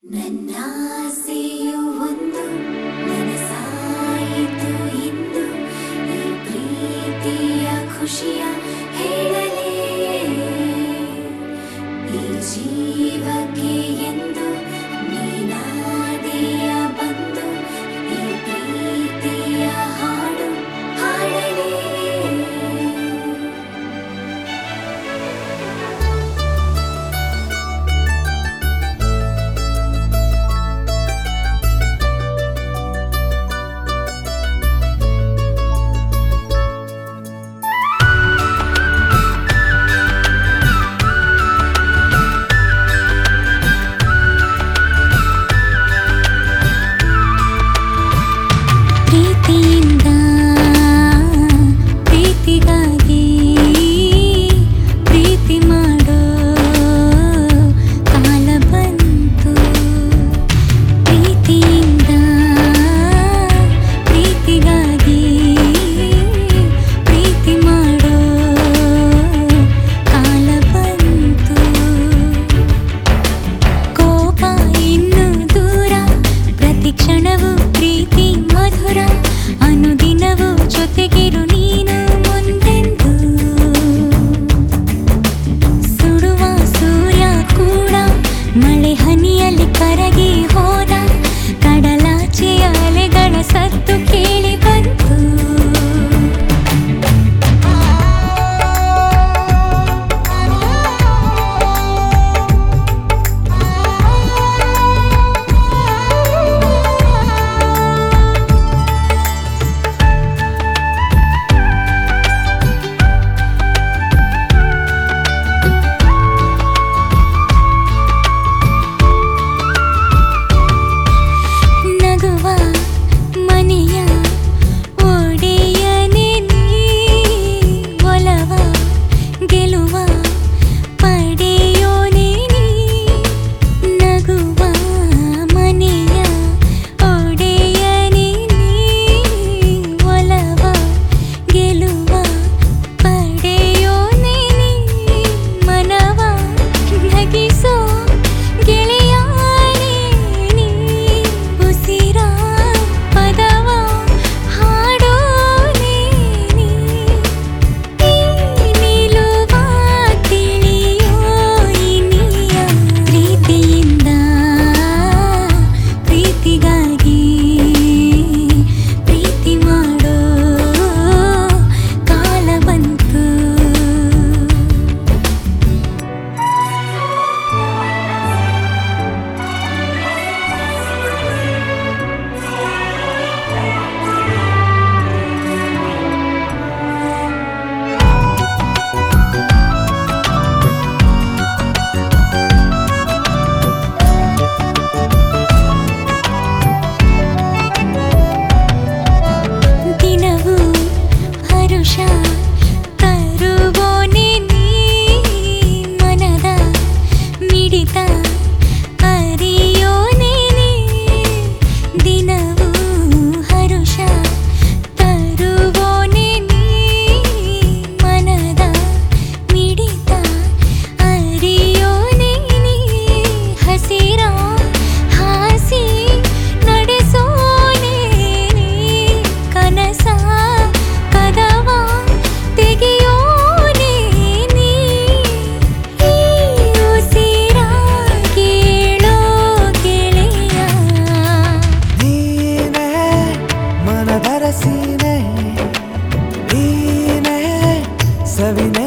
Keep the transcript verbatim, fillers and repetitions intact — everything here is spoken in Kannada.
ನನ್ನಾಸೆಯು ಒಂದು ನನಸಾಯಿತು ಇಂದು ಈ ಪ್ರೀತಿಯ ಖುಷಿಯ ಹೇಳಲೇ ಈ ಜೀವಕ್ಕೆ ಎಂದು ನೀನಾದೆಯ ಬಂದು ಈ ಪ್ರೀತಿಯ ಹಾಡು ಹಾಡಲೇ ಪ್ರೀತಿಯಿಂದ ಪ್ರೀತಿಗಾಗಿ ಪ್ರೀತಿ ಮಾಡೋ ಕಾಲ ಬಂತು ಪ್ರೀತಿಯಿಂದ ಪ್ರೀತಿಗಾಗಿ ಪ್ರೀತಿ ಮಾಡೋ ಕಾಲ ಬಂತು ಕೋಪ ಇನ್ನು ದೂರ ಪ್ರತಿ ಕ್ಷಣವೂ ಪ್ರೀತಿ ಮಧುರ ಅನುದಿನವೂ ಜೊತೆಗಿರು ನೀನು ಮುಂದೆಂದು ಸುಡುವ ಸೂರ್ಯ ಕೂಡ ಮಳೆ ಹನಿಯಲ್ಲಿ ಕರಗಿ ಹೋದ ಕಡಲಾಚೆಯ ಅಲೆಗಳ ಸದ್ದು ಕೇಳಿ ಬಂತು ನಗುವ ಮನೆಯ ಒಡೆಯನೇ ನೀ ಒಲವ ಗೆಲುವ ಪಡೆಯೋನೇ ನೀ ನಗುವ ಮನೆಯ ಒಡೆಯನೇ ನೀ ಒಲವ ಗೆಲುವ ಪಡೆಯೋನೇ ನೀ ಮನವ ನಗಿಸೋ ಗೆಳೆಯಾನೇ ನೀ ಉಸಿರ ಪದವ ಹಾಡೋನೇ ನೀ ಈ ನಿಲುವ ತಿಳಿಯೋ ಇನಿಯ ಪ್ರೀತಿಯಿಂದ ಪ್ರೀತಿಗಾಗಿ ಪ್ರೀತಿ ಮಾಡೋ ಕಾಲ ಬಂತು ದಿನವೂ ಹರುಷ ತರುವೋನೇ ನೀ ಮನದ ಮಿಡಿತ ಅರಿಯೋನೇ ನೀ ದಿನವೂ ಹರುಷ ತರುವೋನೇ ನೀ ಮನದ ಮಿಡಿತ ಅರಿಯೋನೇ ನೀ ಹಸಿರ ಹಾಸಿ ನಡೆಸೋನೇ ನೀ ಕನಸ ಕದವ ತೆಗೆಯೋನೇ ನೀ ಈ ಉಸಿರ ಕೇಳೋ ಗೆಳೆಯ ನೀನೇ ಮನದರಸೀನೆ ನೀನೇ ಸವಿನೆ